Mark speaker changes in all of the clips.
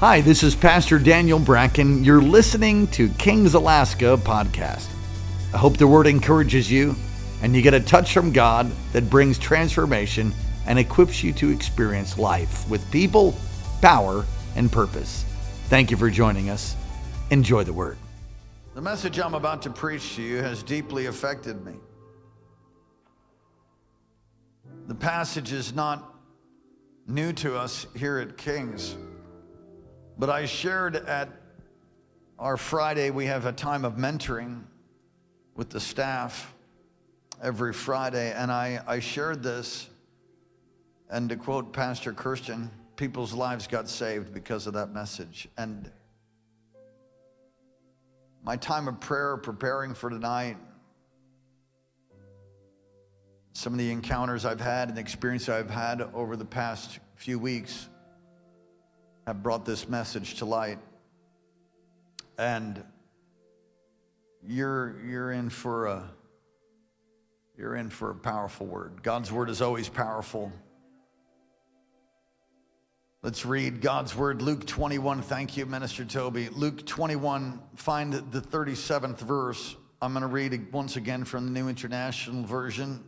Speaker 1: Hi, this is Pastor Daniel Bracken. You're listening to Kings Alaska podcast. I hope the word encourages you and you get a touch from God that brings transformation and equips you to experience life with people, power, and purpose. Thank you for joining us. Enjoy the word. The message I'm about to preach to you has deeply affected me. The passage is not new to us here at Kings. But I shared at our Friday, we have a time of mentoring with the staff every Friday, and I shared this, and to quote Pastor Kirsten, people's lives got saved because of that message. And my time of prayer, preparing for tonight, some of the encounters I've had and the experience I've had over the past few weeks have brought this message to light. And you're in for a powerful word. God's word is always powerful. Let's read God's word, Luke 21. Thank you, Minister Toby. Luke 21, find the 37th verse. I'm going to read it once again from the New International Version.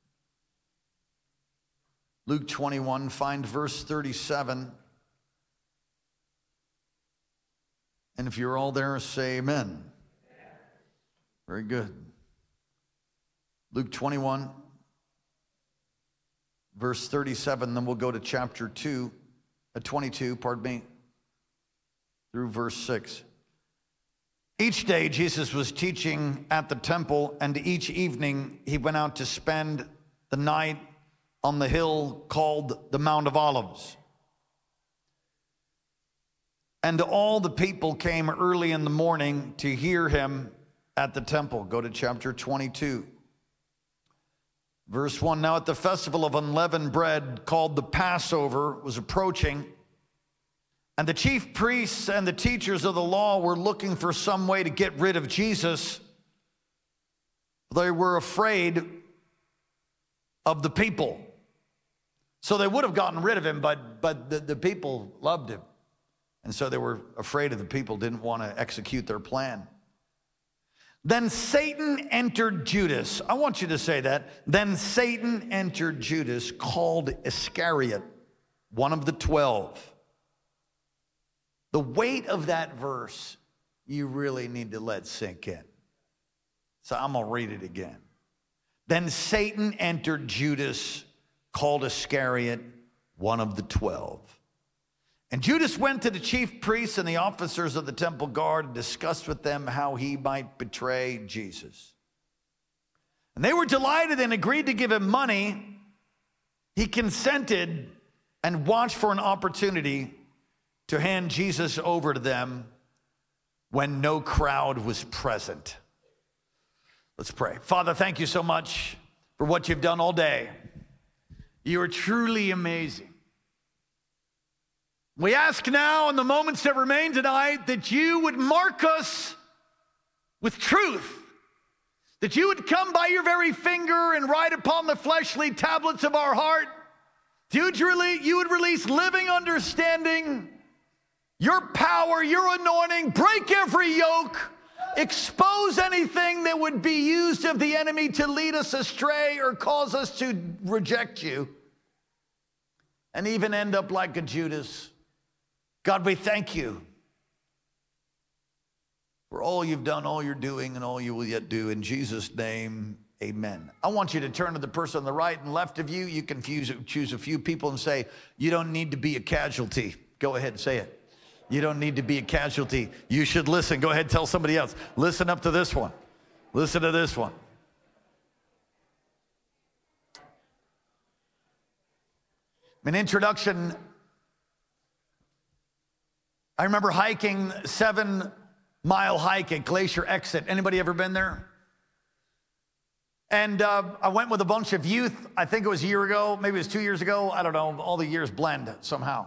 Speaker 1: Luke 21, find verse 37. And if you're all there, say amen. Very good. Luke 21, verse 37, then we'll go to chapter 22, through verse 6. Each day Jesus was teaching at the temple, and each evening he went out to spend the night on the hill called the Mount of Olives. And all the people came early in the morning to hear him at the temple. Go to chapter 22. Verse 1, now at the festival of unleavened bread called the Passover was approaching, and the chief priests and the teachers of the law were looking for some way to get rid of Jesus. They were afraid of the people. So they would have gotten rid of him, but the people loved him. And so they were afraid of the people, didn't want to execute their plan. Then Satan entered Judas. I want you to say that. Then Satan entered Judas, called Iscariot, one of the 12. The weight of that verse, you really need to let sink in. So I'm going to read it again. Then Satan entered Judas, called Iscariot, one of the 12. And Judas went to the chief priests and the officers of the temple guard and discussed with them how he might betray Jesus. And they were delighted and agreed to give him money. He consented and watched for an opportunity to hand Jesus over to them when no crowd was present. Let's pray. Father, thank you so much for what you've done all day. You are truly amazing. We ask now in the moments that remain tonight that you would mark us with truth, that you would come by your very finger and write upon the fleshly tablets of our heart. You would release living understanding, your power, your anointing, break every yoke, expose anything that would be used of the enemy to lead us astray or cause us to reject you, and even end up like a Judas. God, we thank you for all you've done, all you're doing, and all you will yet do. In Jesus' name, amen. I want you to turn to the person on the right and left of you. You can choose a few people and say, you don't need to be a casualty. Go ahead and say it. You don't need to be a casualty. You should listen. Go ahead and tell somebody else. Listen up to this one. Listen to this one. An introduction. I remember hiking 7-mile hike at Glacier Exit. Anybody ever been there? And I went with a bunch of youth. I think it was a year ago, maybe it was 2 years ago. I don't know. All the years blend somehow.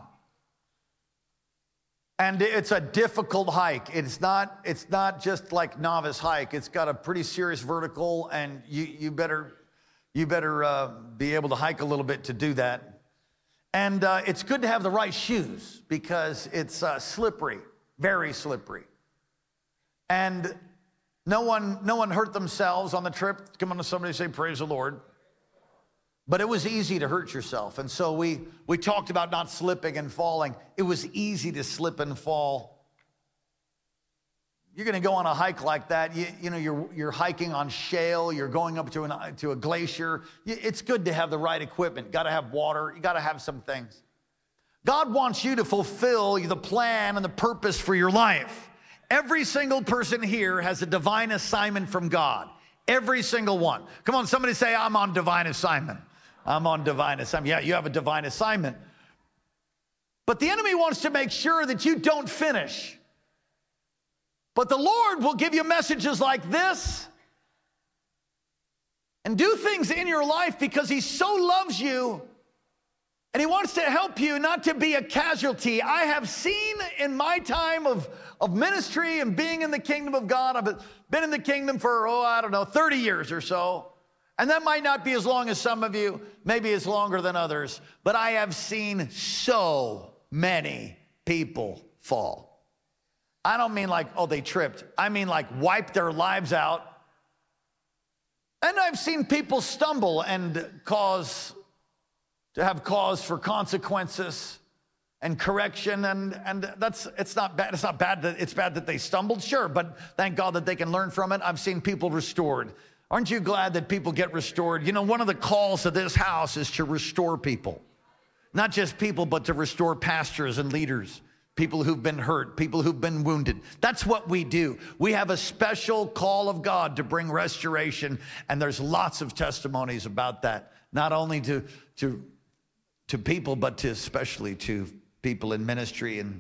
Speaker 1: And it's a difficult hike. It's not just like novice hike. It's got a pretty serious vertical, and you better be able to hike a little bit to do that. And it's good to have the right shoes because it's slippery, very slippery. And no one hurt themselves on the trip. Come on to somebody say, praise the Lord. But it was easy to hurt yourself. And so we talked about not slipping and falling. It was easy to slip and fall. You're going to go on a hike like that. You're hiking on shale. You're going up to a glacier. It's good to have the right equipment. Got to have water. You got to have some things. God wants you to fulfill the plan and the purpose for your life. Every single person here has a divine assignment from God. Every single one. Come on, somebody say, I'm on divine assignment. I'm on divine assignment. Yeah, you have a divine assignment. But the enemy wants to make sure that you don't finish. But the Lord will give you messages like this and do things in your life because he so loves you and he wants to help you not to be a casualty. I have seen in my time of ministry and being in the kingdom of God, I've been in the kingdom for, 30 years or so. And that might not be as long as some of you, maybe it's longer than others, but I have seen so many people fall. I don't mean like, they tripped. I mean like wipe their lives out. And I've seen people stumble and have cause for consequences and correction, and it's not bad. It's not bad that it's bad that they stumbled, sure, but thank God that they can learn from it. I've seen people restored. Aren't you glad that people get restored? One of the calls of this house is to restore people. Not just people, but to restore pastors and leaders, people who've been hurt, people who've been wounded. That's what we do. We have a special call of God to bring restoration, and there's lots of testimonies about that, not only to people, but especially to people in ministry and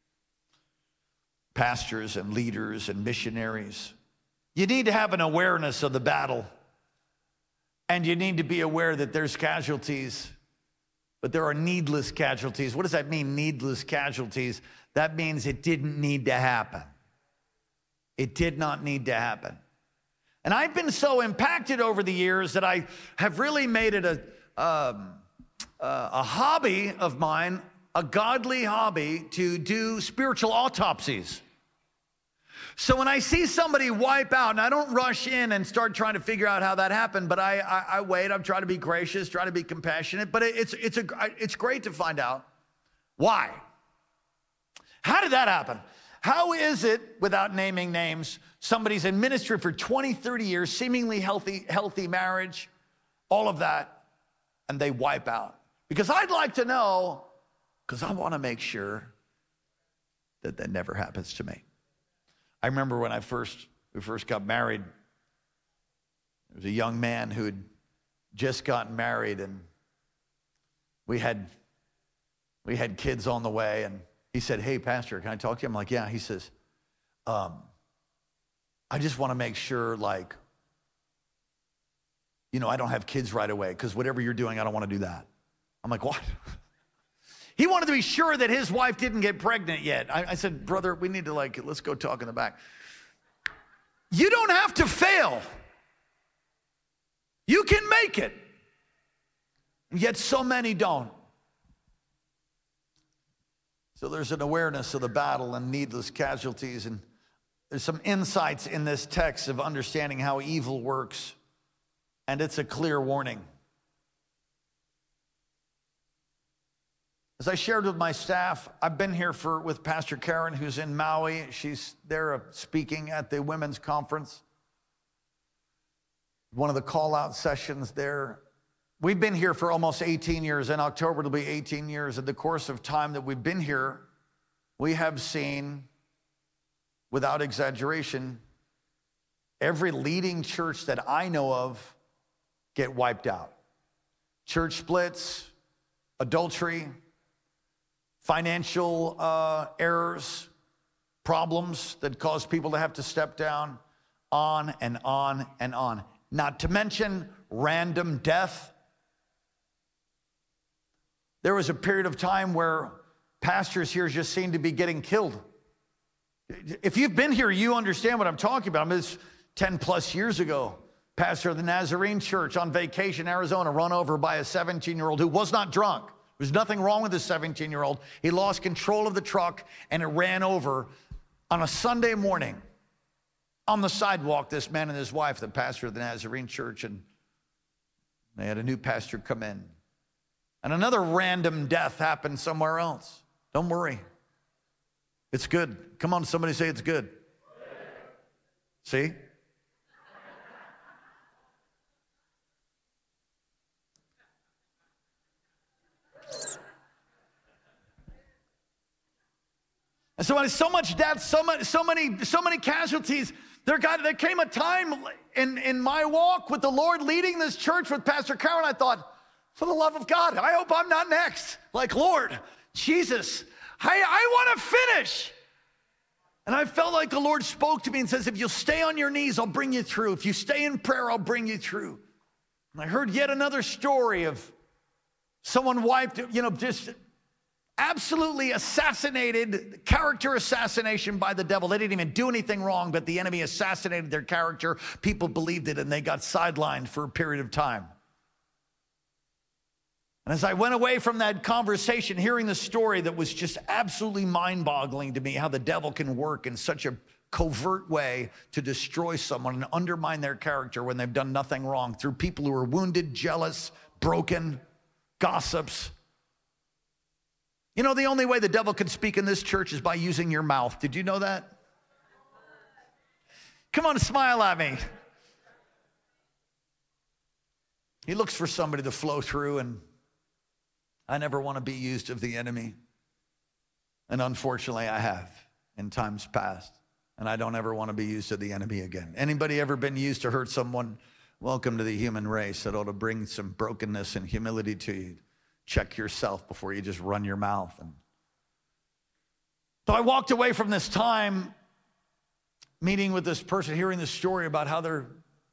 Speaker 1: pastors and leaders and missionaries. You need to have an awareness of the battle, and you need to be aware that there's casualties, but there are needless casualties. What does that mean, needless casualties? That means it didn't need to happen. It did not need to happen. And I've been so impacted over the years that I have really made it a hobby of mine, a godly hobby, to do spiritual autopsies. So when I see somebody wipe out, and I don't rush in and start trying to figure out how that happened, but I wait. I'm trying to be gracious, try to be compassionate, but it's great to find out why. How did that happen? How is it, without naming names, somebody's in ministry for 20, 30 years, seemingly healthy marriage, all of that, and they wipe out? Because I'd like to know, because I want to make sure that never happens to me. I remember when we first got married, there was a young man who had just gotten married, and we had kids on the way, and he said, "Hey, Pastor, can I talk to you?" I'm like, "Yeah." He says, "I just want to make sure, I don't have kids right away, because whatever you're doing, I don't want to do that." I'm like, "What?" He wanted to be sure that his wife didn't get pregnant yet. I said, "Brother, we need to let's go talk in the back." You don't have to fail. You can make it. And yet so many don't. So there's an awareness of the battle and needless casualties. And there's some insights in this text of understanding how evil works. And it's a clear warning. As I shared with my staff, I've been here with Pastor Karen, who's in Maui. She's there speaking at the women's conference. One of the call-out sessions there. We've been here for almost 18 years. In October, it'll be 18 years. In the course of time that we've been here, we have seen, without exaggeration, every leading church that I know of get wiped out. Church splits, adultery, financial errors, problems that cause people to have to step down, on and on and on. Not to mention random death. There was a period of time where pastors here just seemed to be getting killed. If you've been here, you understand what I'm talking about. It's 10 plus years ago. Pastor of the Nazarene Church on vacation in Arizona, run over by a 17-year-old who was not drunk, There's nothing wrong with this 17-year-old. He lost control of the truck and it ran over on a Sunday morning. On the sidewalk, this man and his wife, the pastor of the Nazarene church, and they had a new pastor come in. And another random death happened somewhere else. Don't worry. It's good. Come on, somebody say it's good. See? And so much death, so many casualties. There came a time in my walk with the Lord, leading this church with Pastor Karen, I thought, for the love of God, I hope I'm not next. Like, Lord, Jesus, I want to finish. And I felt like the Lord spoke to me and says, if you'll stay on your knees, I'll bring you through. If you stay in prayer, I'll bring you through. And I heard yet another story of someone wiped, just absolutely assassinated, character assassination by the devil. They didn't even do anything wrong, but the enemy assassinated their character. People believed it, and they got sidelined for a period of time. And as I went away from that conversation, hearing the story that was just absolutely mind-boggling to me, how the devil can work in such a covert way to destroy someone and undermine their character when they've done nothing wrong, through people who are wounded, jealous, broken, gossips. You know, the only way the devil can speak in this church is by using your mouth. Did you know that? Come on, smile at me. He looks for somebody to flow through, and I never want to be used of the enemy. And unfortunately, I have in times past. And I don't ever want to be used of the enemy again. Anybody ever been used to hurt someone? Welcome to the human race. That ought to bring some brokenness and humility to you. Check yourself before you just run your mouth. And so I walked away from this time meeting with this person, hearing this story about how the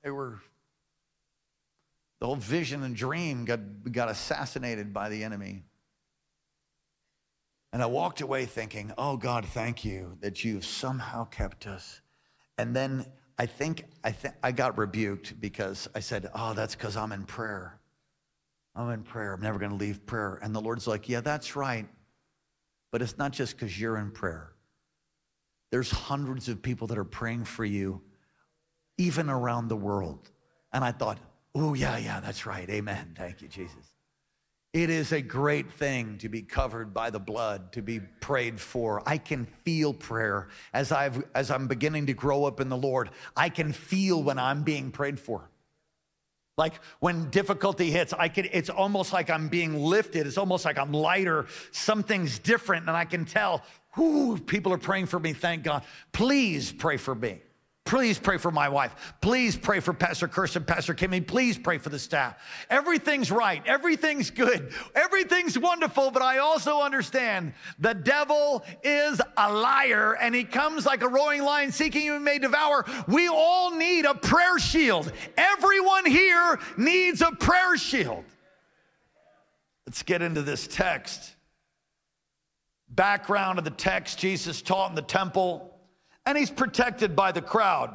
Speaker 1: whole vision and dream got assassinated by the enemy. And I walked away thinking, oh God, thank you that you've somehow kept us. And then I think I got rebuked because I said, oh, that's because I'm in prayer. I'm in prayer. I'm never going to leave prayer. And the Lord's like, yeah, that's right. But it's not just because you're in prayer. There's hundreds of people that are praying for you, even around the world. And I thought, oh, yeah, that's right. Amen. Thank you, Jesus. It is a great thing to be covered by the blood, to be prayed for. I can feel prayer as I'm beginning to grow up in the Lord. I can feel when I'm being prayed for. Like when difficulty hits, it's almost like I'm being lifted. It's almost like I'm lighter. Something's different, and I can tell, people are praying for me, thank God. Please pray for me. Please pray for my wife. Please pray for Pastor Kirsten, Pastor Kimmy. Please pray for the staff. Everything's right. Everything's good. Everything's wonderful, but I also understand the devil is a liar, and he comes like a roaring lion seeking whom he may devour. We all need a prayer shield. Everyone here needs a prayer shield. Let's get into this text. Background of the text, Jesus taught in the temple, and he's protected by the crowd.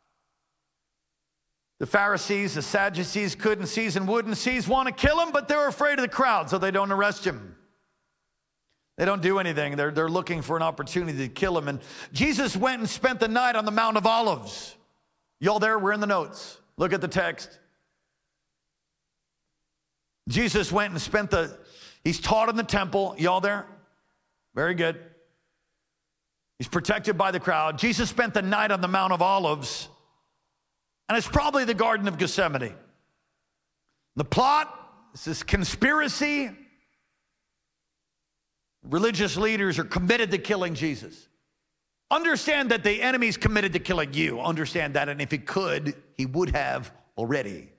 Speaker 1: The Pharisees, the Sadducees couldn't seize and wouldn't seize, want to kill him, but they're afraid of the crowd, so they don't arrest him. They don't do anything. They're looking for an opportunity to kill him. And Jesus went and spent the night on the Mount of Olives. Y'all there? We're in the notes. Look at the text. Jesus went and he's taught in the temple. Y'all there? Very good. He's protected by the crowd. Jesus spent the night on the Mount of Olives, and it's probably the Garden of Gethsemane. The plot, this conspiracy. Religious leaders are committed to killing Jesus. Understand that the enemy's committed to killing you. Understand that, and if he could, he would have already.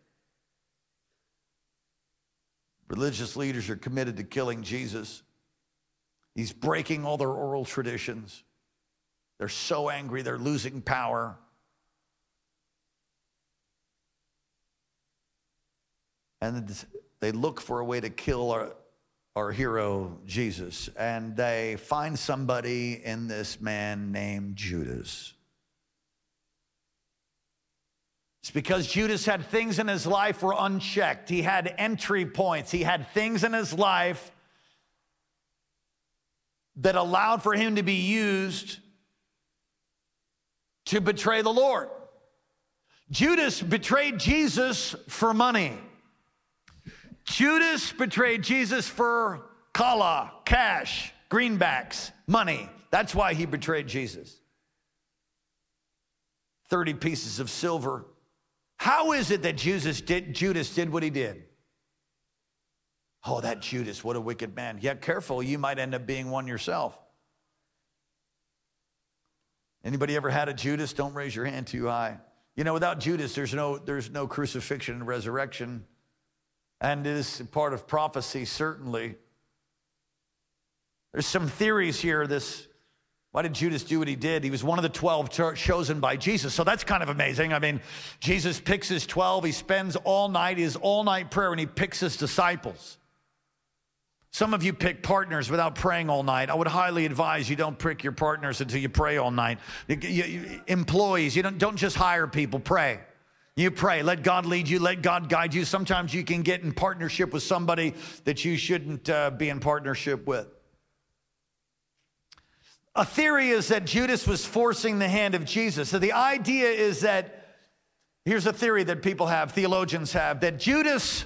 Speaker 1: Religious leaders are committed to killing Jesus. He's breaking all their oral traditions. They're so angry, they're losing power. And they look for a way to kill our hero, Jesus. And they find somebody in this man named Judas. It's because Judas had things in his life were unchecked. He had entry points. He had things in his life that allowed for him to be used to betray the Lord. Judas betrayed Jesus for money. Judas betrayed Jesus for kala, cash, greenbacks, money. That's why he betrayed Jesus. 30 pieces of silver. How is it that Judas did what he did? Oh, that Judas, what a wicked man. Yeah, careful, you might end up being one yourself. Anybody ever had a Judas? Don't raise your hand too high. You know, without Judas, there's no crucifixion and resurrection. And it is part of prophecy, certainly. There's some theories here. Why did Judas do what he did? He was one of the 12 chosen by Jesus. So that's kind of amazing. I mean, Jesus picks his 12. He spends all night, his all-night prayer, and he picks his disciples. Some of you pick partners without praying all night. I would highly advise you don't pick your partners until you pray all night. Employees, you don't just hire people, pray. You pray, let God lead you, let God guide you. Sometimes you can get in partnership with somebody that you shouldn't be in partnership with. A theory is that Judas was forcing the hand of Jesus. So the idea is that, here's a theory that people have, theologians have, that Judas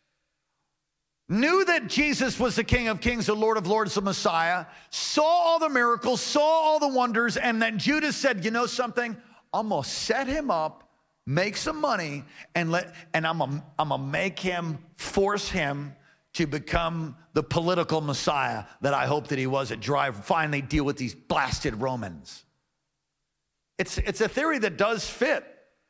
Speaker 1: knew that Jesus was the King of Kings, the Lord of Lords, the Messiah, saw all the miracles, saw all the wonders, and then Judas said, you know something? I'm going to set him up, make some money, and I'm going to make him, force him to become the political Messiah that I hope that he was, finally deal with these blasted Romans. It's a theory that does fit.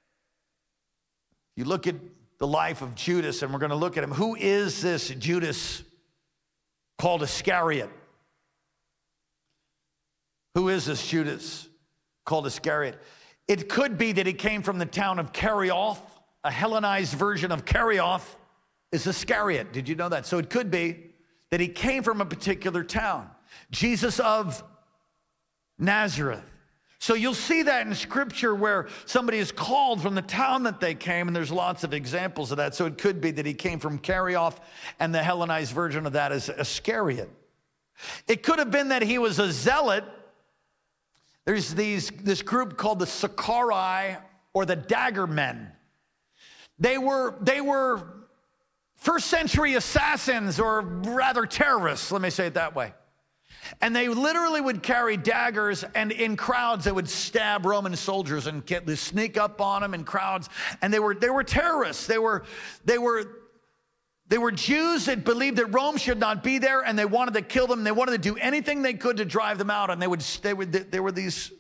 Speaker 1: You look at the life of Judas, and we're going to look at him. Who is this Judas called Iscariot? Who is this Judas called Iscariot? It could be that he came from the town of Kerioth. A Hellenized version of Kerioth is Iscariot. Did you know that? So it could be that he came from a particular town. Jesus of Nazareth. So you'll see that in Scripture where somebody is called from the town that they came, and there's lots of examples of that. So it could be that he came from Kerioth, and the Hellenized version of that is Iscariot. It could have been that he was a zealot. There's this group called the Sicarii, or the Dagger Men. They were first century assassins, or rather terrorists, let me say it that way. And they literally would carry daggers, and in crowds they would stab Roman soldiers and sneak up on them in crowds. And they were terrorists. They were Jews that believed that Rome should not be there, and they wanted to kill them. They wanted to do anything they could to drive them out. And they were these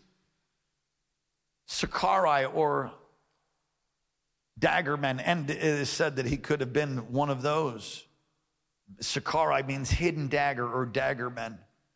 Speaker 1: Sicarii, or dagger men, and it is said that he could have been one of those. Sicarii means hidden dagger or dagger men.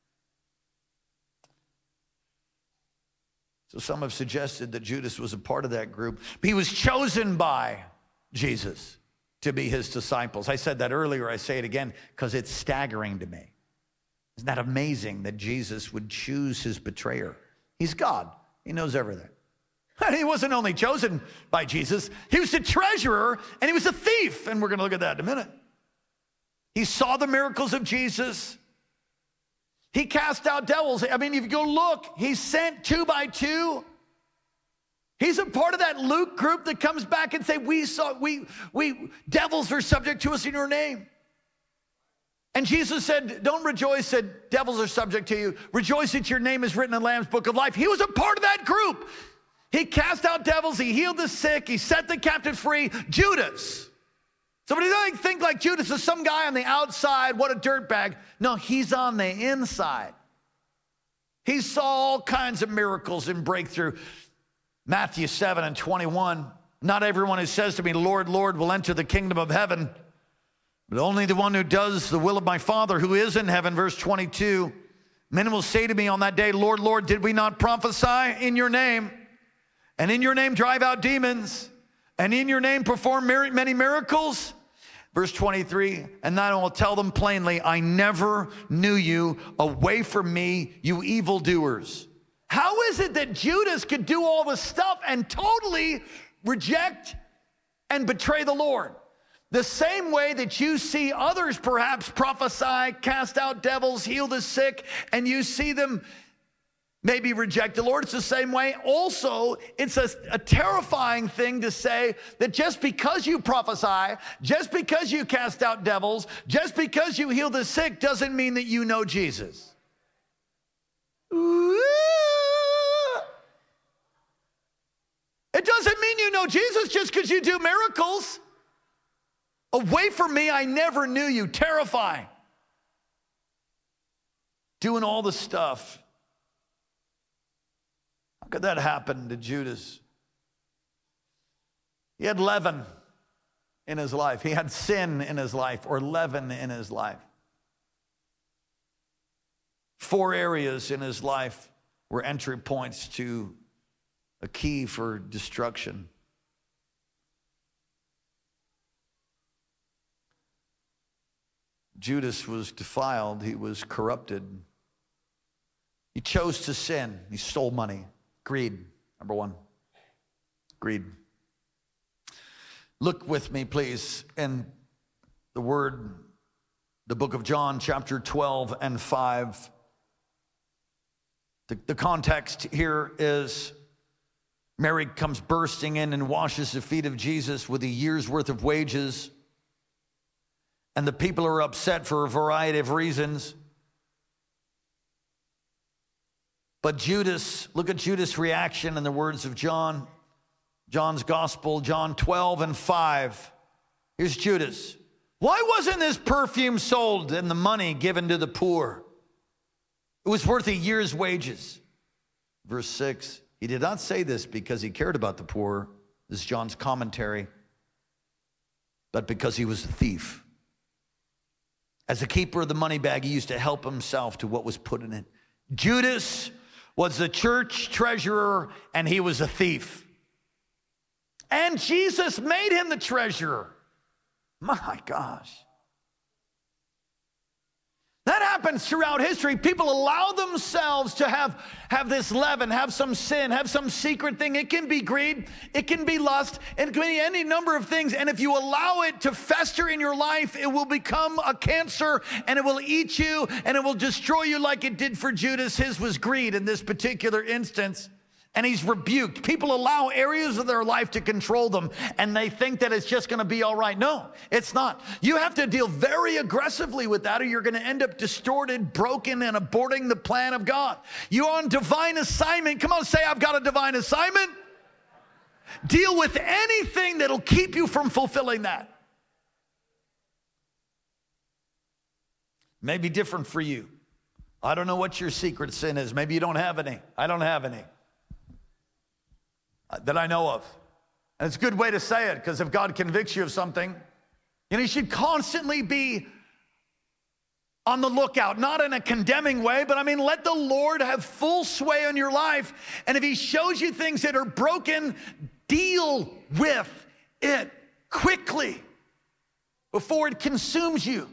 Speaker 1: So some have suggested that Judas was a part of that group. He was chosen by Jesus to be his disciples. I said that earlier, I say it again, because it's staggering to me. Isn't that amazing that Jesus would choose his betrayer? He's God. He knows everything. And he wasn't only chosen by Jesus, he was the treasurer, and he was a thief. And we're going to look at that in a minute. He saw the miracles of Jesus. He cast out devils. I mean, if you go look, he sent 2 by 2. He's a part of that Luke group that comes back and say, we devils are subject to us in your name. And Jesus said, don't rejoice that devils are subject to you. Rejoice that your name is written in the Lamb's book of life. He was a part of that group. He cast out devils. He healed the sick. He set the captive free. Judas. Somebody doesn't think like Judas is some guy on the outside, what a dirtbag. No, he's on the inside. He saw all kinds of miracles and breakthrough. Matthew 7:21, not everyone who says to me, Lord, Lord, will enter the kingdom of heaven, but only the one who does the will of my Father who is in heaven. Verse 22, many will say to me on that day, Lord, Lord, did we not prophesy in your name? And in your name drive out demons? And in your name perform many miracles? Verse 23, and then I will tell them plainly, I never knew you. Away from me, you evildoers. How is it that Judas could do all this stuff and totally reject and betray the Lord? The same way that you see others perhaps prophesy, cast out devils, heal the sick, and you see them maybe reject the Lord, it's the same way. Also, it's a terrifying thing to say that just because you prophesy, just because you cast out devils, just because you heal the sick doesn't mean that you know Jesus. Ooh. It doesn't mean you know Jesus just because you do miracles. Away from me, I never knew you. Terrifying. Doing all the stuff. How could that happen to Judas? He had leaven in his life. He had sin in his life, or leaven in his life. 4 areas in his life were entry points to a key for destruction. Judas was defiled. He was corrupted. He chose to sin. He stole money. Greed, number 1. Greed. Look with me, please, in the word, the book of John, chapter 12 and 5. The context here is Mary comes bursting in and washes the feet of Jesus with a year's worth of wages. And the people are upset for a variety of reasons. But Judas, look at Judas' reaction in the words of John, John's gospel, John 12 and 5. Here's Judas. Why wasn't this perfume sold and the money given to the poor? It was worth a year's wages. Verse 6, he did not say this because he cared about the poor, this is John's commentary, but because he was a thief. As a keeper of the money bag, he used to help himself to what was put in it. Judas was the church treasurer, and he was a thief. And Jesus made him the treasurer. My gosh. That happens throughout history. People allow themselves to have this leaven, have some sin, have some secret thing. It can be greed, it can be lust, it can be any number of things. And if you allow it to fester in your life, it will become a cancer and it will eat you and it will destroy you like it did for Judas. His was greed in this particular instance. And he's rebuked. People allow areas of their life to control them, and they think that it's just going to be all right. No, it's not. You have to deal very aggressively with that, or you're going to end up distorted, broken, and aborting the plan of God. You're on divine assignment. Come on, say, I've got a divine assignment. Deal with anything that'll keep you from fulfilling that. May be different for you. I don't know what your secret sin is. Maybe you don't have any. I don't have any that I know of. And it's a good way to say it, because if God convicts you of something, you should constantly be on the lookout, not in a condemning way, but let the Lord have full sway on your life. And if he shows you things that are broken, deal with it quickly before it consumes you.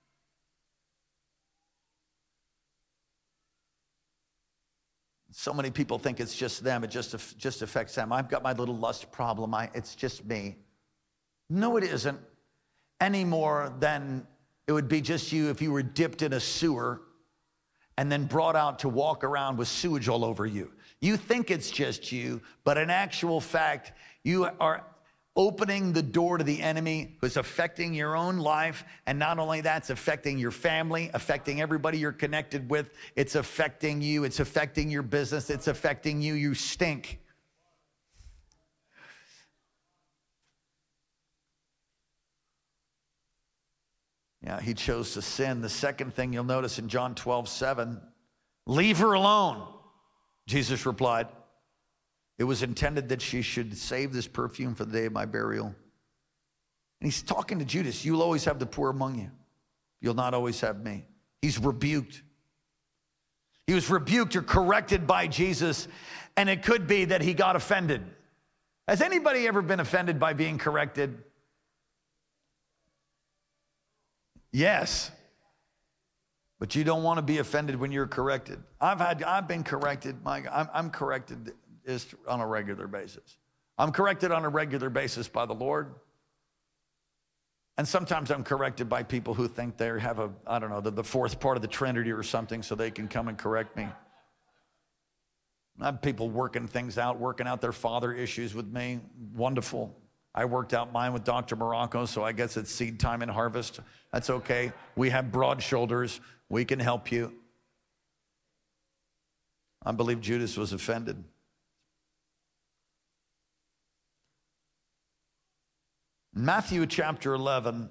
Speaker 1: So many people think it's just them. It just affects them. I've got my little lust problem. It's just me. No, it isn't. Any more than it would be just you if you were dipped in a sewer and then brought out to walk around with sewage all over you. You think it's just you, but in actual fact, you are opening the door to the enemy who's affecting your own life. And not only that, it's affecting your family, affecting everybody you're connected with. It's affecting you. It's affecting your business. It's affecting you. You stink. Yeah, he chose to sin. The second thing you'll notice in John 12:7, leave her alone, Jesus replied. It was intended that she should save this perfume for the day of my burial. And he's talking to Judas. You'll always have the poor among you. You'll not always have me. He's rebuked. He was rebuked or corrected by Jesus, and it could be that he got offended. Has anybody ever been offended by being corrected? Yes. But you don't want to be offended when you're corrected. I've been corrected. I'm corrected is on a regular basis. I'm corrected on a regular basis by the Lord. And sometimes I'm corrected by people who think they have the fourth part of the Trinity or something, so they can come and correct me. I have people working things out, working out their father issues with me. Wonderful. I worked out mine with Dr. Morocco, so I guess it's seed time and harvest. That's okay. We have broad shoulders. We can help you. I believe Judas was offended. Matthew chapter 11,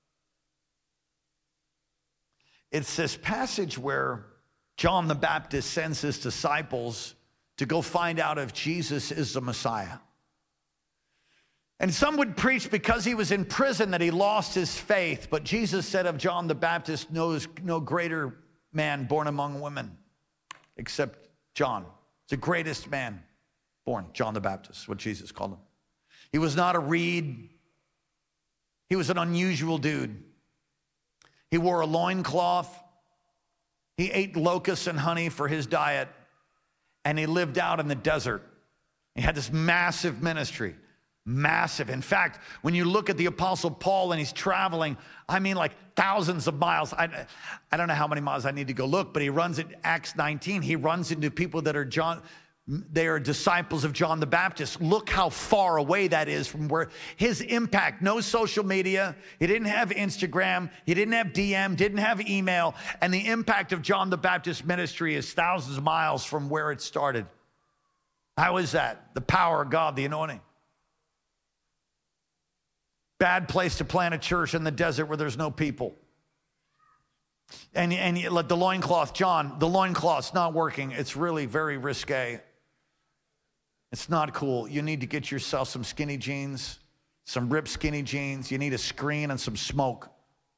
Speaker 1: it's this passage where John the Baptist sends his disciples to go find out if Jesus is the Messiah. And some would preach because he was in prison that he lost his faith, but Jesus said of John the Baptist, knows no greater man born among women except John. It's the greatest man born, John the Baptist, what Jesus called him. He was not a reed. He was an unusual dude. He wore a loincloth. He ate locusts and honey for his diet. And he lived out in the desert. He had this massive ministry. Massive. In fact, when you look at the Apostle Paul and he's traveling, I mean like thousands of miles. I don't know how many miles I need to go look, but he runs at Acts 19. He runs into people that are they are disciples of John the Baptist. Look how far away that is from where his impact, no social media. He didn't have Instagram. He didn't have DM, didn't have email. And the impact of John the Baptist ministry is thousands of miles from where it started. How is that? The power of God, the anointing. Bad place to plant a church in the desert where there's no people. And let the loincloth, John, the loincloth's not working. It's really very risque. It's not cool. You need to get yourself some skinny jeans, some ripped skinny jeans. You need a screen and some smoke,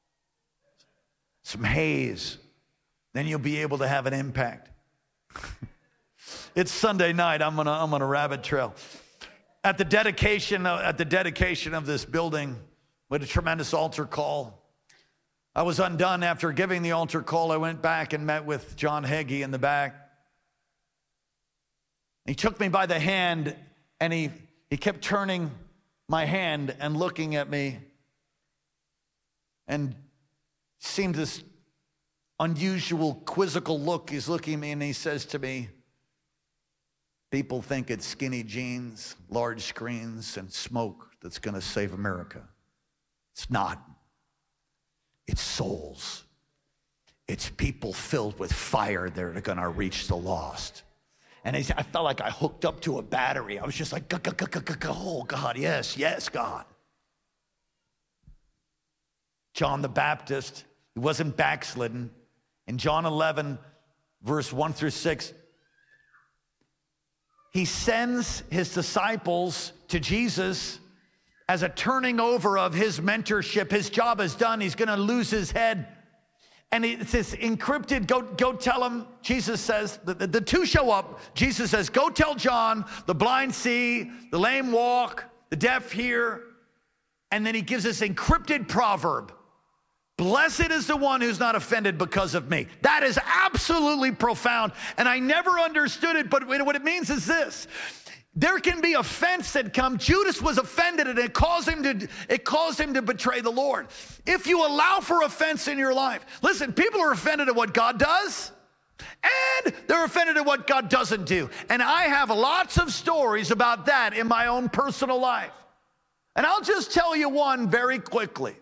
Speaker 1: some haze. Then you'll be able to have an impact. It's Sunday night. I'm on a rabbit trail. At the dedication of this building, we had a tremendous altar call. I was undone after giving the altar call. I went back and met with John Hagee in the back. He took me by the hand, and he kept turning my hand and looking at me, and seemed this unusual, quizzical look. He's looking at me, and he says to me, people think it's skinny jeans, large screens, and smoke that's going to save America. It's not. It's souls. It's people filled with fire that are going to reach the lost. And I felt like I hooked up to a battery. I was just like, oh, God, yes, yes, God. John the Baptist, he wasn't backslidden. In John 11, verse 1 through 6, he sends his disciples to Jesus as a turning over of his mentorship. His job is done. He's going to lose his head. And it's this encrypted, go tell him. Jesus says, the two show up. Jesus says, go tell John, the blind see, the lame walk, the deaf hear. And then he gives this encrypted proverb. Blessed is the one who's not offended because of me. That is absolutely profound. And I never understood it, but what it means is this. There can be offense that comes. Judas was offended, and it caused him to betray the Lord. If you allow for offense in your life, listen, people are offended at what God does, and they're offended at what God doesn't do. And I have lots of stories about that in my own personal life. And I'll just tell you one very quickly.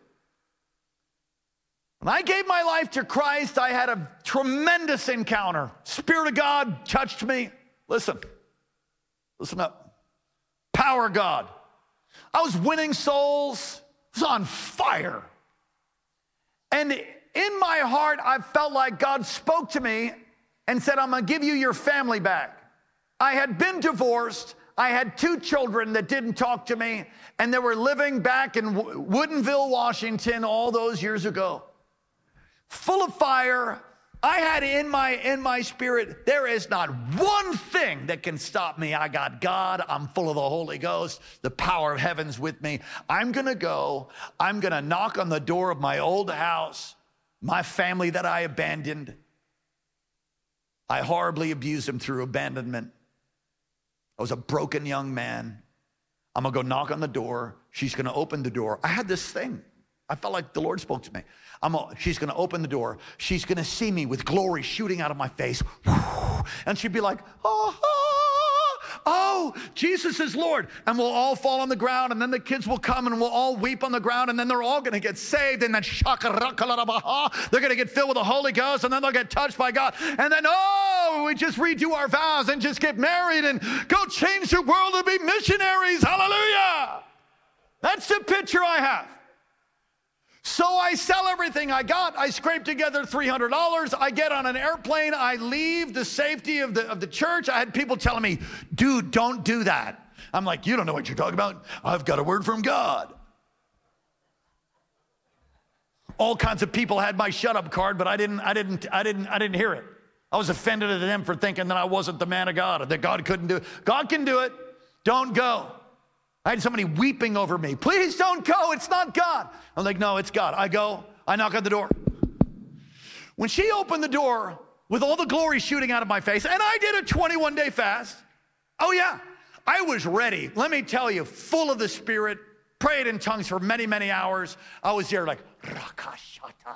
Speaker 1: When I gave my life to Christ, I had a tremendous encounter. Spirit of God touched me. Listen up. Power of God. I was winning souls. I was on fire. And in my heart, I felt like God spoke to me and said, I'm going to give you your family back. I had been divorced. I had 2 children that didn't talk to me, and they were living back in Woodinville, Washington, all those years ago. Full of fire. I had in my spirit, there is not one thing that can stop me. I got God. I'm full of the Holy Ghost. The power of heaven's with me. I'm going to go. I'm going to knock on the door of my old house, my family that I abandoned. I horribly abused them through abandonment. I was a broken young man. I'm going to go knock on the door. She's going to open the door. I had this thing. I felt like the Lord spoke to me. She's going to open the door. She's going to see me with glory shooting out of my face. And she'd be like, oh, Jesus is Lord. And we'll all fall on the ground, and then the kids will come, and we'll all weep on the ground, and then they're all going to get saved, and then they're going to get filled with the Holy Ghost, and then they'll get touched by God. And then, we just redo our vows and just get married and go change the world and be missionaries. Hallelujah. That's the picture I have. So I sell everything I got. I scrape together $300. I get on an airplane. I leave the safety of the church. I had people telling me, dude, don't do that. I'm like, you don't know what you're talking about. I've got a word from God. All kinds of people had my shut up card, but I didn't hear it. I was offended at them for thinking that I wasn't the man of God, or that God couldn't do it. God can do it. Don't go. I had somebody weeping over me. Please don't go. It's not God. I'm like, no, it's God. I go. I knock on the door. When she opened the door with all the glory shooting out of my face, and I did a 21-day fast. Oh, yeah. I was ready. Let me tell you, full of the Spirit, prayed in tongues for many, many hours. I was there like, Rakashata.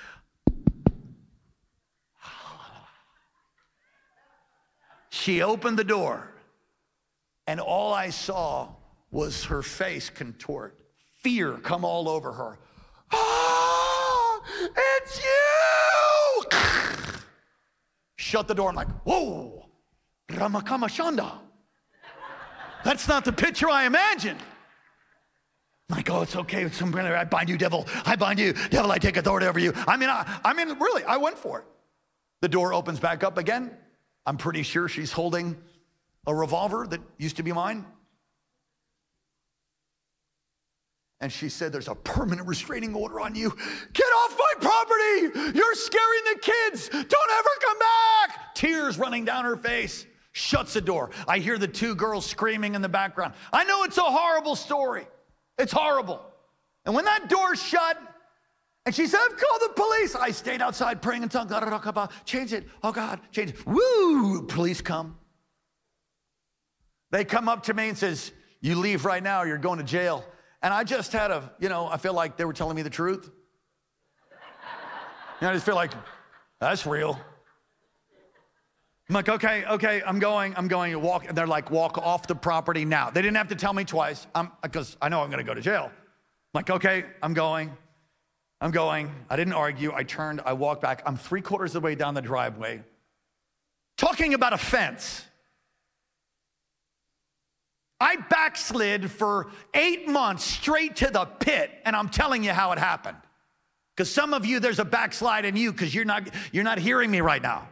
Speaker 1: She opened the door, and all I saw was her face contort, fear come all over her. It's you! Shut the door. I'm like, whoa, Ramakamashanda. That's not the picture I imagined. I'm like, oh, it's okay. I bind you, devil. I bind you. Devil, I take authority over you. I mean, really, I went for it. The door opens back up again. I'm pretty sure she's holding a revolver that used to be mine. And she said, there's a permanent restraining order on you. Get off my property. You're scaring the kids. Don't ever come back. Tears running down her face. Shuts the door. I hear the two girls screaming in the background. I know it's a horrible story. It's horrible. And when that door shut, and she said, I've called the police. I stayed outside praying in tongues. Change it. Oh, God, change it. Woo! Police come. They come up to me and says, you leave right now. You're going to jail. And I just had I feel like they were telling me the truth. I just feel like, that's real. I'm like, okay, I'm going to walk. And they're like, walk off the property now. They didn't have to tell me twice, because I know I'm going to go to jail. I'm like, okay, I'm going. I didn't argue. I turned, I walked back. I'm 3/4 of the way down the driveway. Talking about offense. I backslid for 8 months straight to the pit, and I'm telling you how it happened. Because some of you, there's a backslide in you because you're not hearing me right now.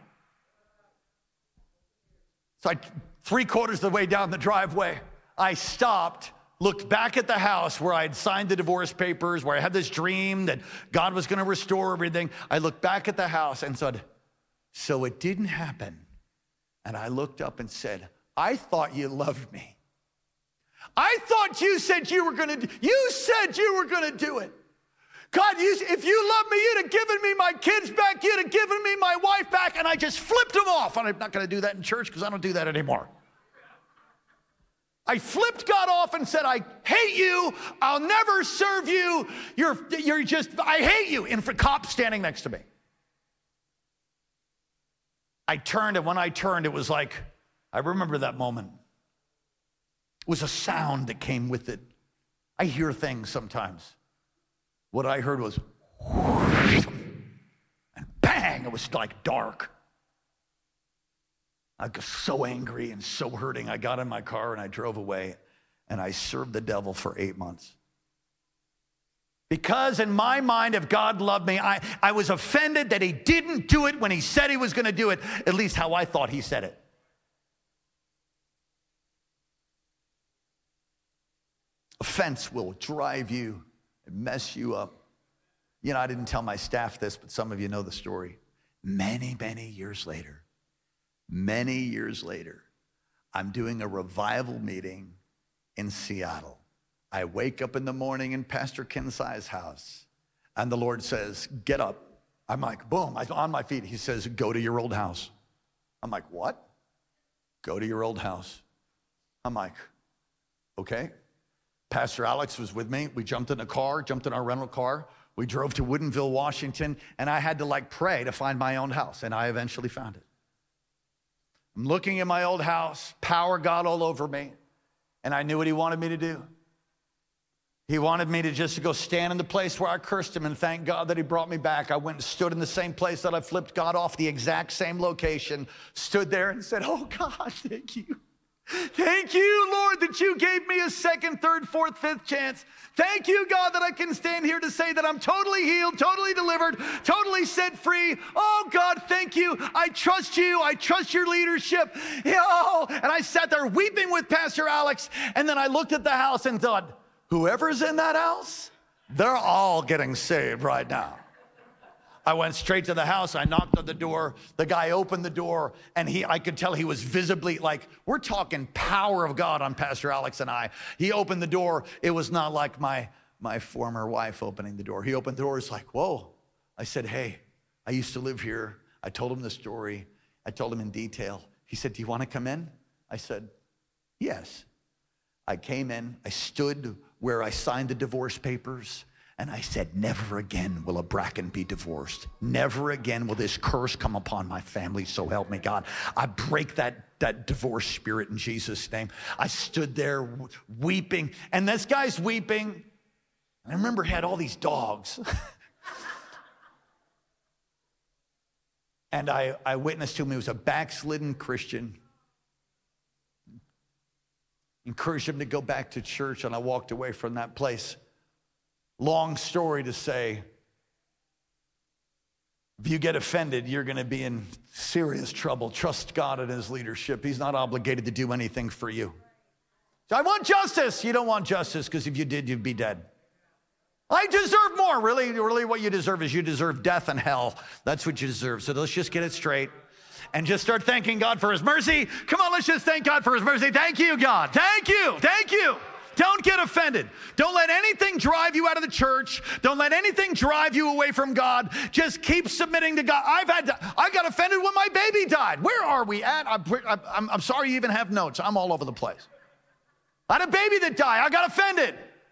Speaker 1: So 3/4 of the way down the driveway, I stopped, looked back at the house where I had signed the divorce papers, where I had this dream that God was going to restore everything. I looked back at the house and said, so it didn't happen. And I looked up and said, I thought you loved me. I thought you said you were going to do it. God, if you love me, you'd have given me my kids back. You'd have given me my wife back. And I just flipped them off. And I'm not going to do that in church because I don't do that anymore. I flipped God off and said, I hate you. I'll never serve you. I hate you. And for cops standing next to me. I turned, and when I turned, it was like, I remember that moment. It was a sound that came with it. I hear things sometimes. What I heard was, and bang, it was like dark. I was so angry and so hurting. I got in my car and I drove away, and I served the devil for 8 months. Because in my mind, if God loved me, I was offended that he didn't do it when he said he was going to do it, at least how I thought he said it. Offense will drive you and mess you up. I didn't tell my staff this, but some of you know the story. Many years later, I'm doing a revival meeting in Seattle. I wake up in the morning in Pastor Kinsai's house, and the Lord says, get up. I'm like, boom, I'm on my feet. He says, go to your old house. I'm like, what? Go to your old house. I'm like, okay. Pastor Alex was with me. We jumped in our rental car. We drove to Woodinville, Washington, and I had to pray to find my own house, and I eventually found it. I'm looking at my old house, power God all over me, and I knew what he wanted me to do. He wanted me to just go stand in the place where I cursed him and thank God that he brought me back. I went and stood in the same place that I flipped God off, the exact same location, stood there and said, oh God, thank you. Thank you, Lord, that you gave me a second, third, fourth, fifth chance. Thank you, God, that I can stand here to say that I'm totally healed, totally delivered, totally set free. Oh, God, thank you. I trust you. I trust your leadership. And I sat there weeping with Pastor Alex, and then I looked at the house and thought, whoever's in that house, they're all getting saved right now. I went straight to the house. I knocked on the door. The guy opened the door, and I could tell he was visibly we're talking power of God on Pastor Alex and I. He opened the door. It was not like my former wife opening the door. He opened the door. It's like, whoa. I said, hey, I used to live here. I told him the story. I told him in detail. He said, do you want to come in? I said, yes. I came in. I stood where I signed the divorce papers. And I said, never again will a Bracken be divorced. Never again will this curse come upon my family, so help me God. I break that divorce spirit in Jesus' name. I stood there weeping, and this guy's weeping. And I remember he had all these dogs. And I witnessed to him. He was a backslidden Christian. Encouraged him to go back to church, and I walked away from that place. Long story to say, if you get offended, you're going to be in serious trouble. Trust God and his leadership. He's not obligated to do anything for you. So I want justice. You don't want justice, because if you did, you'd be dead. I deserve more. Really what you deserve is you deserve death and hell. That's what you deserve. So let's just get it straight and just start thanking God for his mercy. Come on, let's just thank God for his mercy. Thank you, God. Thank you. Thank you. Don't get offended. Don't let anything drive you out of the church. Don't let anything drive you away from God. Just keep submitting to God. I got offended when my baby died. Where are we at? I'm sorry you even have notes. I'm all over the place. I had a baby that died. I got offended.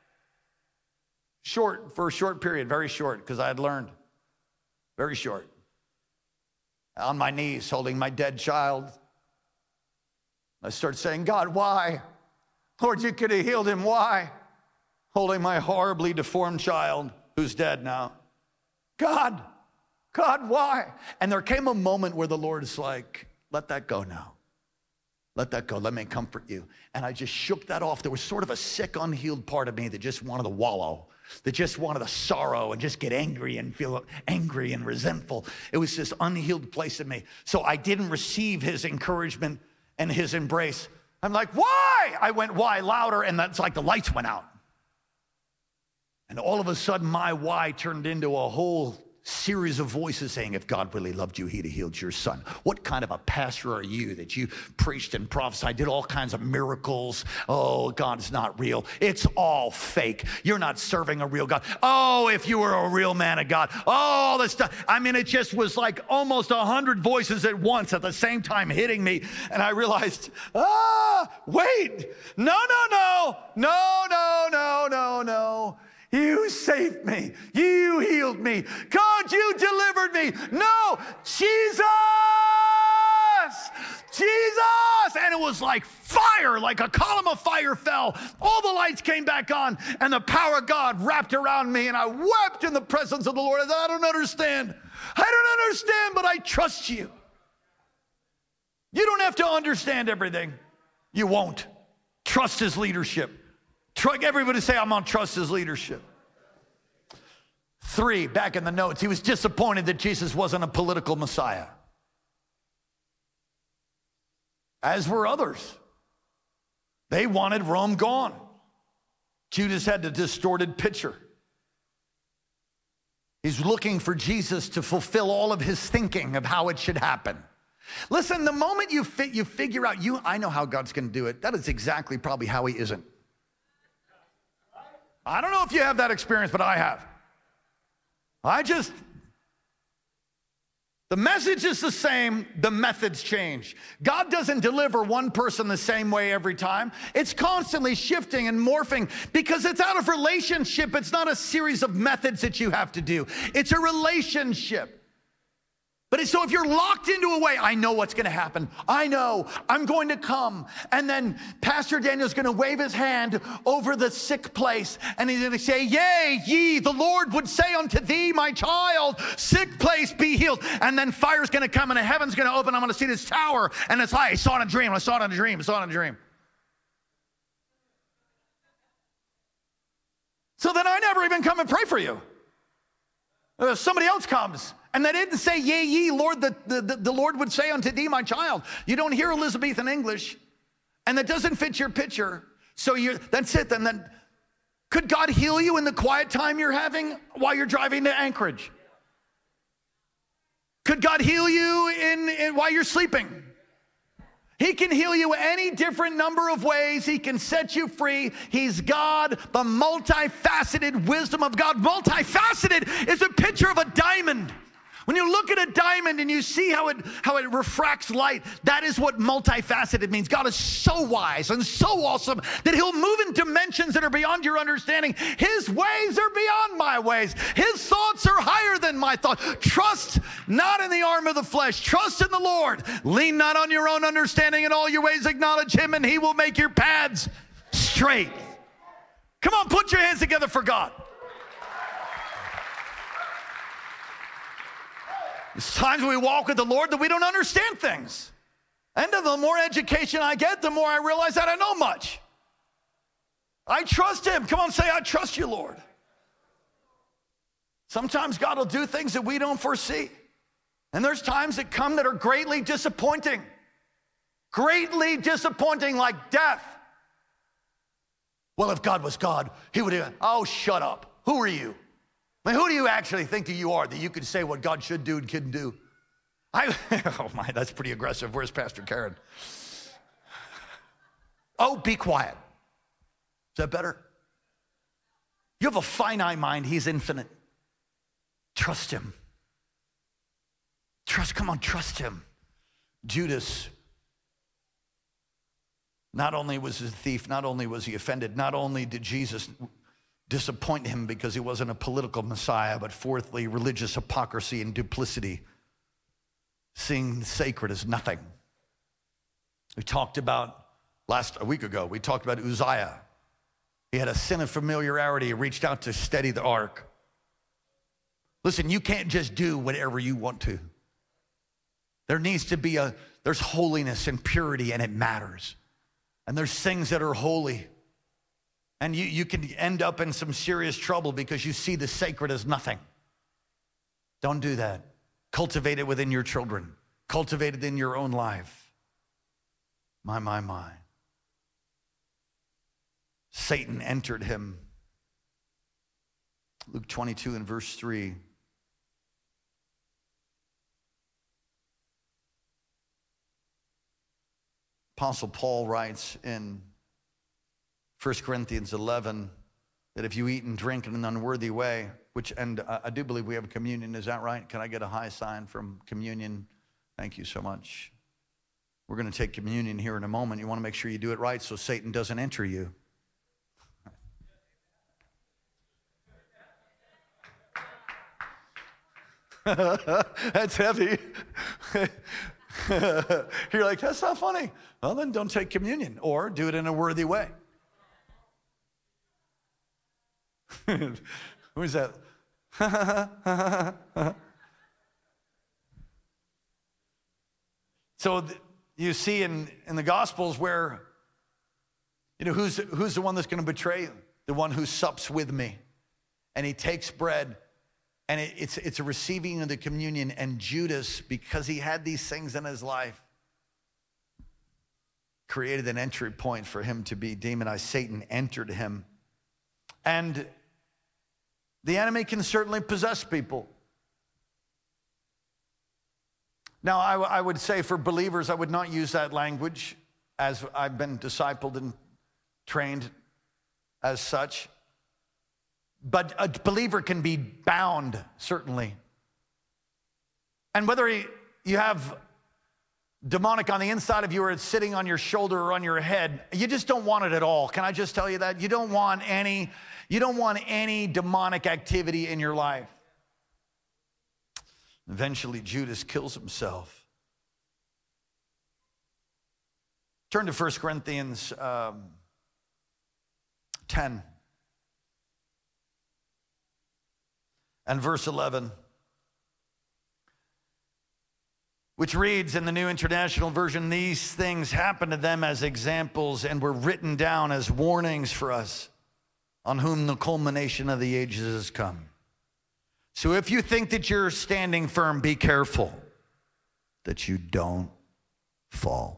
Speaker 1: For a short period, very short, because I had learned. Very short. On my knees, holding my dead child. I started saying, God, why? Lord, you could have healed him. Why? Holding my horribly deformed child who's dead now. God, why? And there came a moment where the Lord is like, let that go now. Let that go. Let me comfort you. And I just shook that off. There was sort of a sick, unhealed part of me that just wanted to wallow, that just wanted to sorrow and just get angry and feel angry and resentful. It was this unhealed place in me. So I didn't receive his encouragement and his embrace. I'm like, why? I went, why, louder, and that's like the lights went out. And all of a sudden, my why turned into a whole series of voices saying, if God really loved you, he'd have healed your son. What kind of a pastor are you that you preached and prophesied, did all kinds of miracles? Oh, God's not real. It's all fake. You're not serving a real God. Oh, if you were a real man of God. Oh, all this stuff. I mean, it just was like almost 100 voices at once at the same time hitting me. And I realized, wait, no. You saved me. You healed me. God, you delivered me. No, Jesus. And it was like fire, like a column of fire fell. All the lights came back on, and the power of God wrapped around me, and I wept in the presence of the Lord. I said, I don't understand, but I trust you. You don't have to understand everything. You won't. Trust his leadership. Everybody say, I'm going to trust his leadership. 3, back in the notes, he was disappointed that Jesus wasn't a political Messiah. As were others. They wanted Rome gone. Judas had the distorted picture. He's looking for Jesus to fulfill all of his thinking of how it should happen. Listen, the moment you figure out, I know how God's going to do it, that is exactly probably how he isn't. I don't know if you have that experience, but I have. The message is the same, the methods change. God doesn't deliver one person the same way every time. It's constantly shifting and morphing because it's out of relationship. It's not a series of methods that you have to do. It's a relationship. But so if you're locked into a way, I know what's going to happen. I know I'm going to come. And then Pastor Daniel's going to wave his hand over the sick place. And he's going to say, yea, ye, the Lord would say unto thee, my child, sick place, be healed. And then fire's going to come and the heaven's going to open. I'm going to see this tower. And it's like, I saw it in a dream. I saw it in a dream. I saw it in a dream. So then I never even come and pray for you. Somebody else comes. And they didn't say, yea, ye, Lord, the Lord would say unto thee, my child. You don't hear Elizabethan English. And that doesn't fit your picture. So that's it. Then could God heal you in the quiet time you're having while you're driving to Anchorage? Could God heal you while you're sleeping? He can heal you any different number of ways. He can set you free. He's God, the multifaceted wisdom of God. Multifaceted is a picture of a diamond. When you look at a diamond and you see how it refracts light, that is what multifaceted means. God is so wise and so awesome that he'll move in dimensions that are beyond your understanding. His ways are beyond my ways. His thoughts are higher than my thoughts. Trust not in the arm of the flesh. Trust in the Lord. Lean not on your own understanding. In all your ways acknowledge him and he will make your paths straight. Come on, put your hands together for God. There's times we walk with the Lord that we don't understand things. And the more education I get, the more I realize that I know much. I trust him. Come on, say, I trust you, Lord. Sometimes God will do things that we don't foresee. And there's times that come that are greatly disappointing. Greatly disappointing, like death. Well, if God was God, he would have, oh, shut up. Who are you? I mean, who do you actually think that you are, that you could say what God should do and couldn't do? Oh my, that's pretty aggressive. Where's Pastor Karen? Oh, be quiet. Is that better? You have a finite mind. He's infinite. Trust him. Come on, trust him. Judas, not only was he a thief, not only was he offended, not only did Jesus disappoint him because he wasn't a political Messiah, but fourthly, religious hypocrisy and duplicity, seeing sacred as nothing. We talked about, a week ago, we talked about Uzziah. He had a sin of familiarity. He reached out to steady the ark. Listen, you can't just do whatever you want to. There needs to be there's holiness and purity, and it matters. And there's things that are holy. And you can end up in some serious trouble because you see the sacred as nothing. Don't do that. Cultivate it within your children. Cultivate it in your own life. My. Satan entered him. Luke 22 and verse 3. Apostle Paul writes in 1 Corinthians 11, that if you eat and drink in an unworthy way, and I do believe we have communion, is that right? Can I get a high sign from communion? Thank you so much. We're going to take communion here in a moment. You want to make sure you do it right so Satan doesn't enter you. That's heavy. You're like, that's not funny. Well, then don't take communion or do it in a worthy way. Who's that? So you see in the Gospels where, who's the one that's going to betray you? The one who sups with me. And he takes bread, and it's a receiving of the communion. And Judas, because he had these things in his life, created an entry point for him to be demonized. Satan entered him. And the enemy can certainly possess people. Now, I would say for believers, I would not use that language, as I've been discipled and trained as such. But a believer can be bound, certainly. And whether you have demonic on the inside of you or it's sitting on your shoulder or on your head, you just don't want it at all. Can I just tell you that? You don't want any demonic activity in your life. Eventually, Judas kills himself. Turn to 1 Corinthians 10 and verse 11, which reads in the New International Version, "These things happened to them as examples and were written down as warnings for us, on whom the culmination of the ages has come. So if you think that you're standing firm, be careful that you don't fall."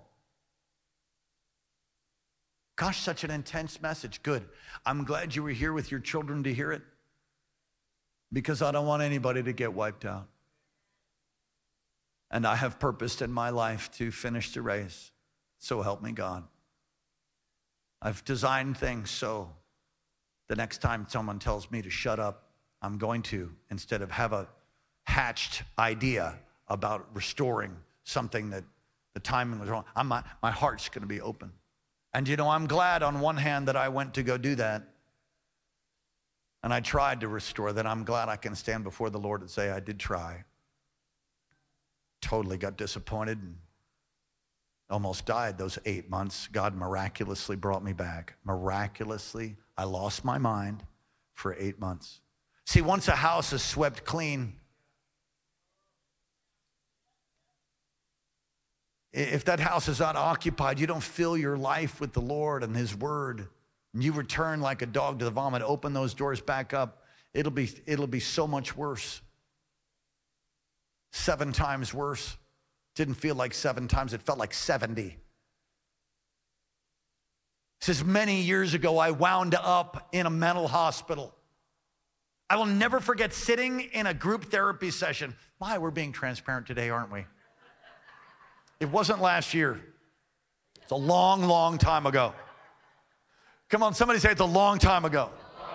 Speaker 1: Gosh, such an intense message. Good. I'm glad you were here with your children to hear it, because I don't want anybody to get wiped out. And I have purposed in my life to finish the race. So help me God. I've designed things so the next time someone tells me to shut up, I'm going to, instead of have a hatched idea about restoring something that the timing was wrong. My heart's going to be open. And I'm glad on one hand that I went to go do that. And I tried to restore that. I'm glad I can stand before the Lord and say, I did try. Totally got disappointed and almost died those 8 months. God miraculously brought me back. Miraculously, I lost my mind for 8 months. See, once a house is swept clean, if that house is not occupied, you don't fill your life with the Lord and His Word, and you return like a dog to the vomit, open those doors back up, it'll be so much worse. 7 times worse. Didn't feel like 7 times, it felt like 70. It says, many years ago, I wound up in a mental hospital. I will never forget sitting in a group therapy session. My, we're being transparent today, aren't we? It wasn't last year. It's a long, long time ago. Come on, somebody say it's a long time ago.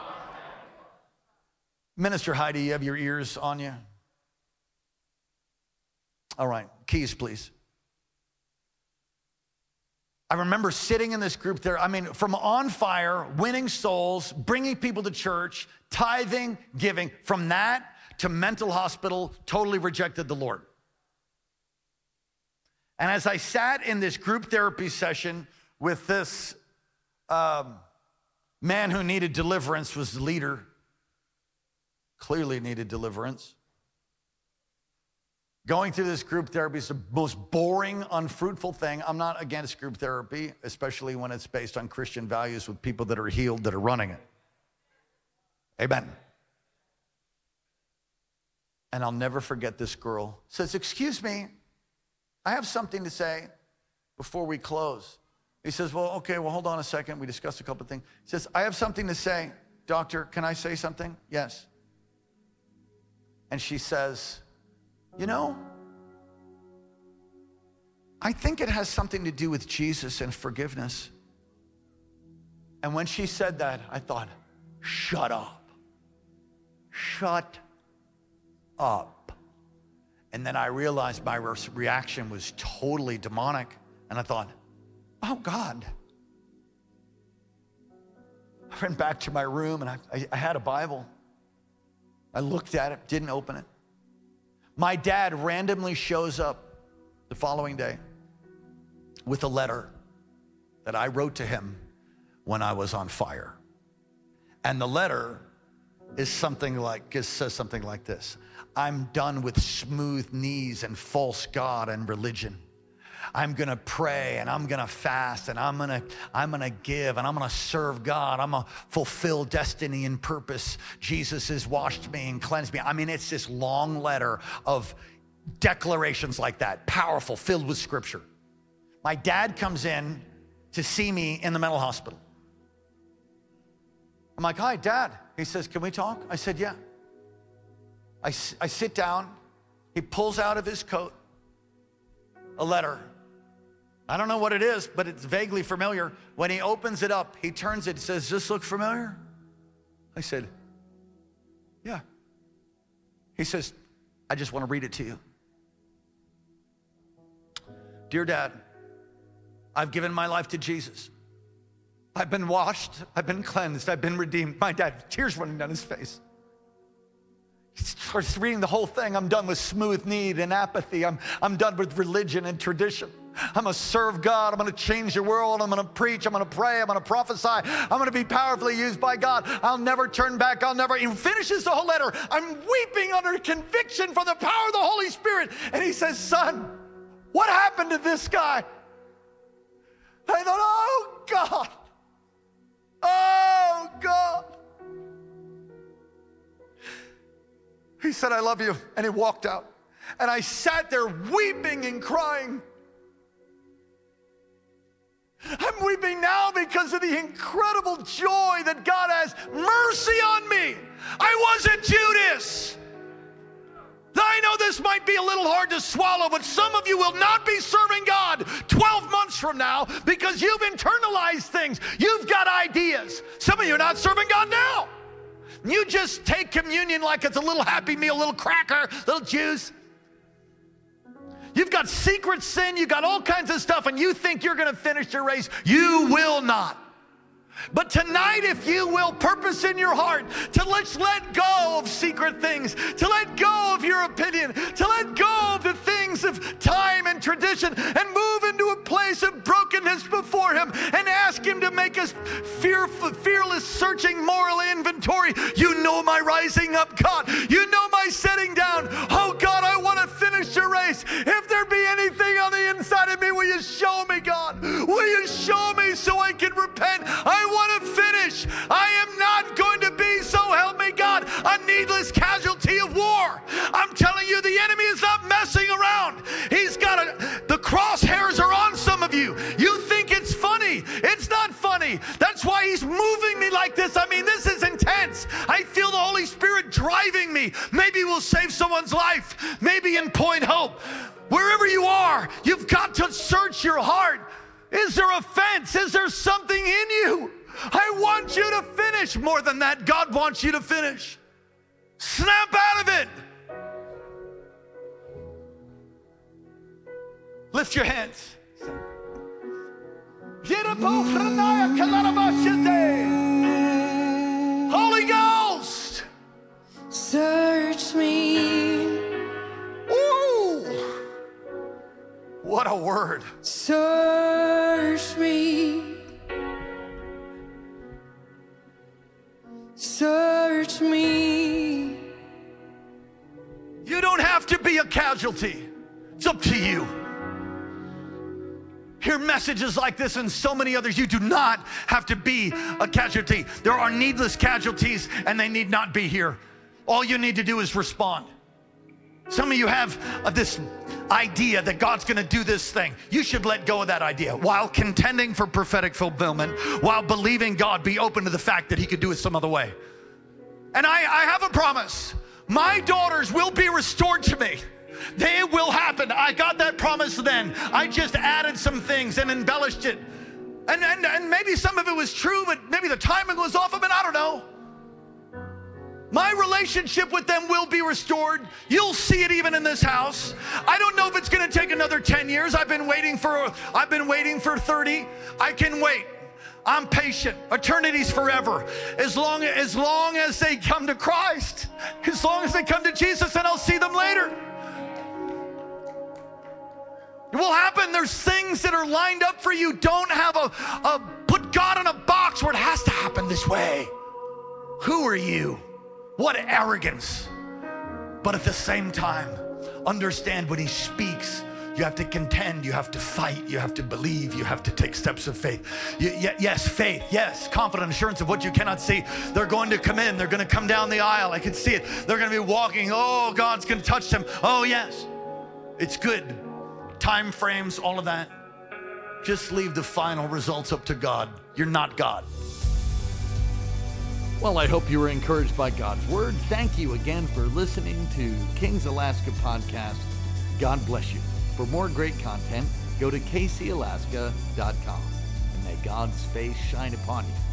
Speaker 1: Minister Heidi, you have your ears on you? All right, keys, please. I remember sitting in this group there, from on fire, winning souls, bringing people to church, tithing, giving. From that to mental hospital, totally rejected the Lord. And as I sat in this group therapy session with this man who needed deliverance, was the leader, clearly needed deliverance. Going through this group therapy is the most boring, unfruitful thing. I'm not against group therapy, especially when it's based on Christian values with people that are healed that are running it. Amen. And I'll never forget this girl. Says, excuse me, I have something to say before we close. He says, well, okay, well, hold on a second. We discussed a couple of things. He says, I have something to say. Doctor, can I say something? Yes. And she says, I think it has something to do with Jesus and forgiveness. And when she said that, I thought, shut up. Shut up. And then I realized my reaction was totally demonic. And I thought, oh, God. I ran back to my room and I had a Bible. I looked at it, didn't open it. My dad randomly shows up the following day with a letter that I wrote to him when I was on fire. And the letter says something like this. I'm done with smooth knees and false God and religion. I'm gonna pray and I'm gonna fast and I'm gonna give and I'm gonna serve God. I'm gonna fulfill destiny and purpose. Jesus has washed me and cleansed me. It's this long letter of declarations like that, powerful, filled with scripture. My dad comes in to see me in the mental hospital. I'm like, hi, Dad. He says, can we talk? I said, yeah. I sit down. He pulls out of his coat a letter. I don't know what it is, but it's vaguely familiar. When he opens it up, he turns it, says, does this look familiar? I said, yeah. He says, I just want to read it to you. Dear Dad, I've given my life to Jesus. I've been washed, I've been cleansed, I've been redeemed. My dad, tears running down his face. He starts reading the whole thing. I'm done with smooth need and apathy. I'm done with religion and tradition. I'm going to serve God. I'm going to change the world. I'm going to preach. I'm going to pray. I'm going to prophesy. I'm going to be powerfully used by God. I'll never turn back. He finishes the whole letter. I'm weeping under conviction from the power of the Holy Spirit. And he says, son, what happened to this guy? I thought, oh God. Oh God. He said, I love you. And he walked out. And I sat there weeping and crying. I'm weeping now because of the incredible joy that God has mercy on me. I wasn't Judas. I know this might be a little hard to swallow, but some of you will not be serving God 12 months from now because you've internalized things. You've got ideas. Some of you are not serving God now. You just take communion like it's a little Happy Meal, little cracker, little juice. You've got secret sin, you've got all kinds of stuff, and you think you're going to finish your race. You will not. But tonight, if you will purpose in your heart to let go of secret things, to let go of your opinion, to let go of the things of time and tradition, and move into a place of brokenness before Him and ask Him to make us fearless, searching moral inventory. You know my rising up, God. You know my setting down. Oh, God, I want to finish the race. If there be anything on the inside of me, will you show me, God? Will you show me so I can repent? I want to finish. I am not going to be, so help me God, a needless casualty of war. I'm telling you, the enemy is not messing around. He's got the crosshairs are on some of you. You think it's funny. It's not funny. That's why he's moving me like this. I mean, this is intense. I feel the Holy Spirit driving me. Maybe we'll save someone's life. Maybe in Point Hope. Wherever you are, you've got to search your heart. Is there offense? Is there something in you? I want you to finish. More than that, God wants you to finish. Snap out of it. Lift your hands. Holy Ghost,
Speaker 2: search me.
Speaker 1: Ooh, what a word.
Speaker 2: Search me. Search me.
Speaker 1: You don't have to be a casualty. It's up to you. Hear messages like this and so many others. You do not have to be a casualty. There are needless casualties and they need not be here. All you need to do is respond. Some of you have this idea that God's going to do this thing. You should let go of that idea while contending for prophetic fulfillment, while believing God, be open to the fact that He could do it some other way. And I have a promise. My daughters will be restored to me. They will happen. I got that promise then. I just added some things and embellished it. And maybe some of it was true, but maybe the timing was off of it. I don't know. My relationship with them will be restored. You'll see it even in this house. I don't know if it's going to take another 10 years. I've been waiting for 30. I can wait. I'm patient. Eternity's forever. As long as they come to Christ, as long as they come to Jesus, and I'll see them later. It will happen. There's things that are lined up for you. Don't have put God in a box where it has to happen this way. Who are you? What arrogance. But at the same time, understand when He speaks, you have to contend, you have to fight, you have to believe, you have to take steps of faith. Yes, faith, yes, confident assurance of what you cannot see. They're going to come in, they're going to come down the aisle. I can see it. They're going to be walking. Oh, God's going to touch them. Oh, yes. It's good. Time frames, all of that. Just leave the final results up to God. You're not God. Well, I hope you were encouraged by God's word. Thank you again for listening to Kings Alaska Podcast. God bless you. For more great content, go to kcalaska.com. And may God's face shine upon you.